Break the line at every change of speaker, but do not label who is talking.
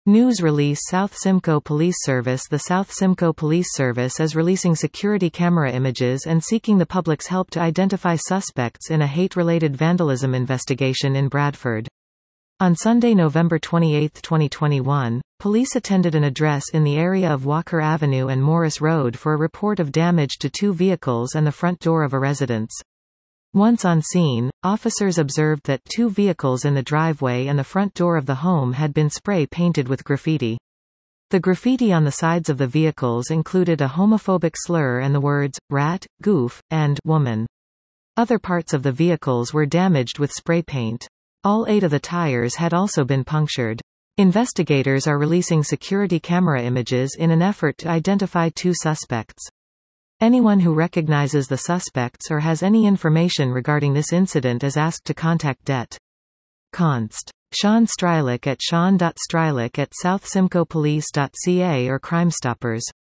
News release South Simcoe Police Service. The South Simcoe Police Service is releasing security camera images and seeking the public's help to identify suspects in a hate-related vandalism investigation in Bradford. On Sunday, November 28, 2021, police attended an address in the area of Walker Avenue and Morris Road for a report of damage to two vehicles and the front door of a residence. Once on scene, officers observed that two vehicles in the driveway and the front door of the home had been spray-painted with graffiti. The graffiti on the sides of the vehicles included a homophobic slur and the words, rat, goof, and woman. Other parts of the vehicles were damaged with spray paint. All 8 of the tires had also been punctured. Investigators are releasing security camera images in an effort to identify 2 suspects. Anyone who recognizes the suspects or has any information regarding this incident is asked to contact Det. Const. Sean Strylick at sean.strylick@southsimcoepolice.ca or Crimestoppers.